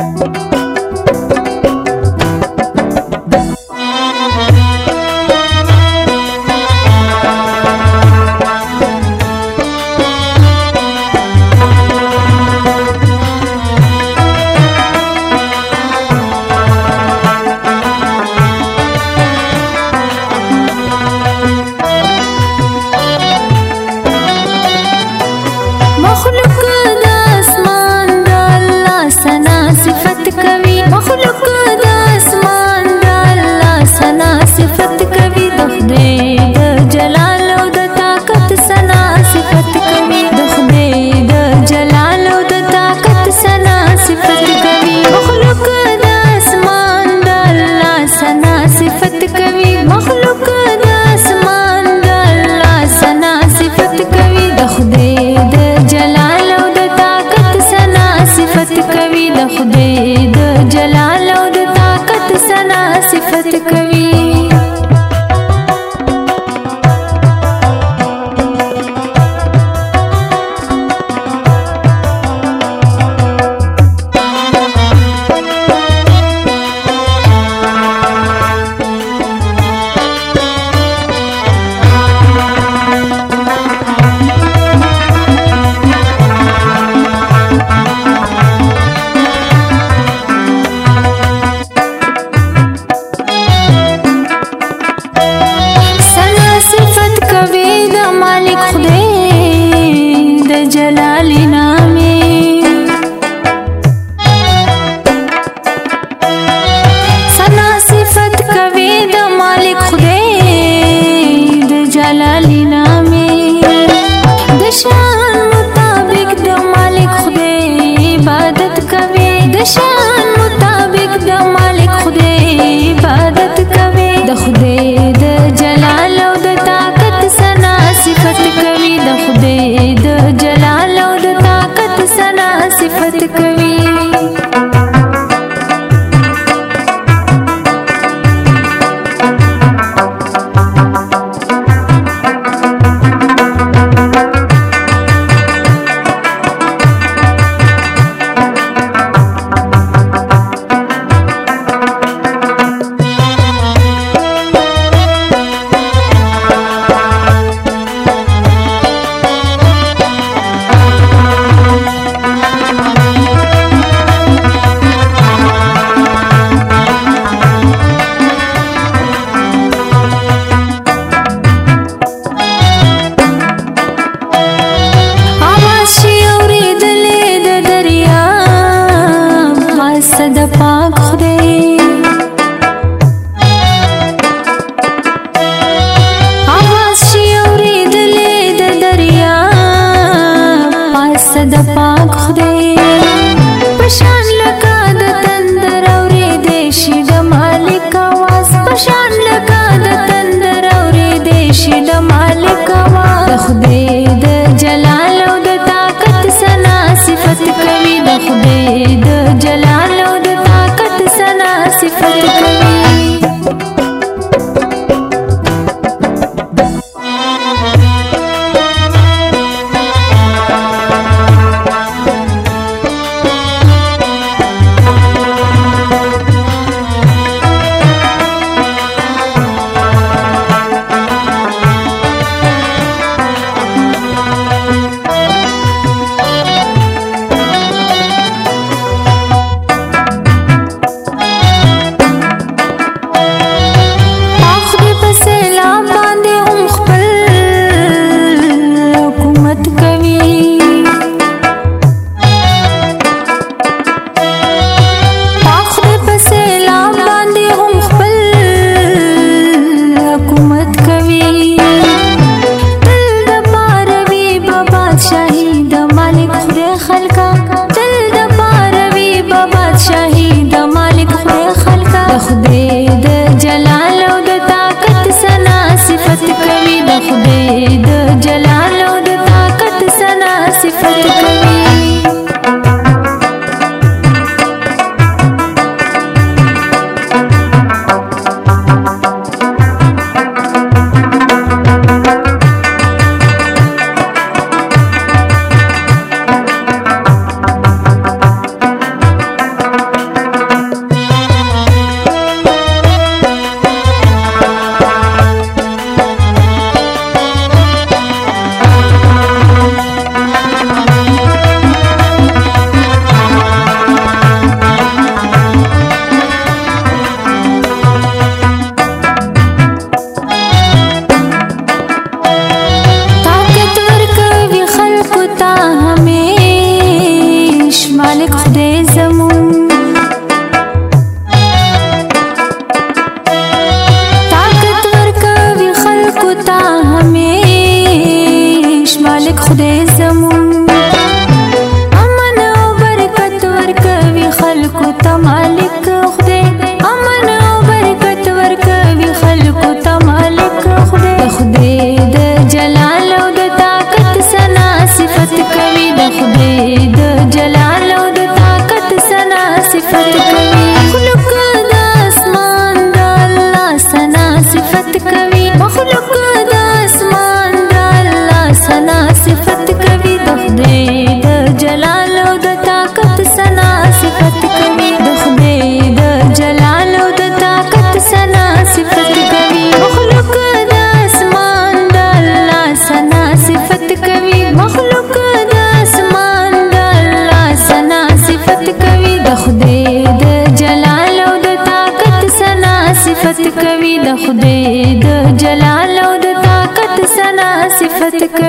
خدای د جلال او د طاقت سره خلقو ته مالک خدای امن او برکت ورکوي خلقو ته مالک خدای خدای د جلال او د طاقت ثنا صفت کوي د خدای د جلال او د طاقت ثنا صفت کوي مخلوق د اسمان د الله ثنا صفت کوي مخلوق د اسمان د الله ثنا صفت کوي د خدای د جلال او د طاقت ثنا صفت کوي د خدای د جلال او د طاقت ثنا صفت کوي مخلوق د اسمان د الله ثنا صفت کوي مخلوق د اسمان د الله ثنا صفت کوي د خدای د جلال او د طاقت ثنا صفت کوي د خدای د جلال او د طاقت ثنا صفت کوي